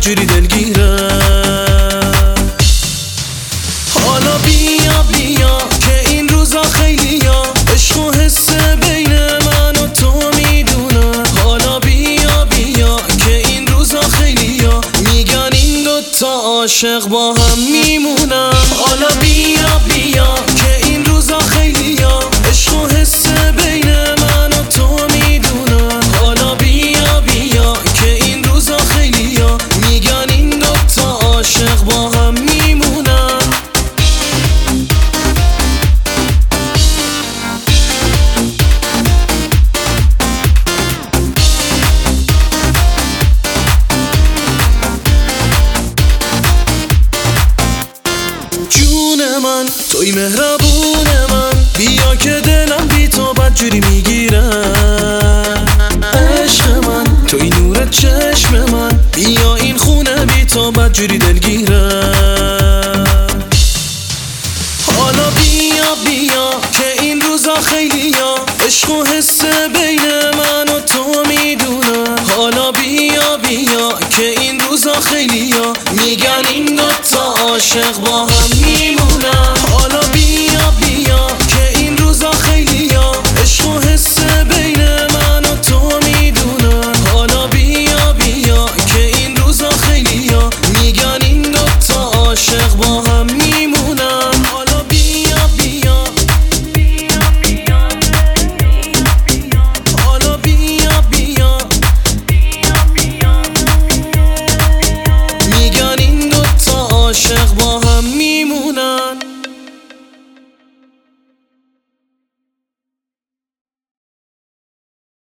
بدجوری دلگیره. حالا بیا بیا که این روزا خیلیا عشق و حس بین من و تو میدونم. حالا بیا بیا که این روزا خیلیا میگن این دوتا عاشق با هم میمونن. حالا بیا بیا که این روزا خیلیا عشق و حس بین من و تو میدونن. حالا بیا بیا که این روزا خیلیا میگن این دوتا عاشق با هم میمونن. جون من توی مهربون من، بیا که دلم بی تو بدجوری میگیره. عشق من توی نور چشم من، بیا این خونه بی تو بدجوری دلگیره. حالا بیا بیا که این روزا خیلیا عشق و حس بین من و تو میدونن. حالا بیا بیا که این روزا خیلیا میگن این دوتا عاشق با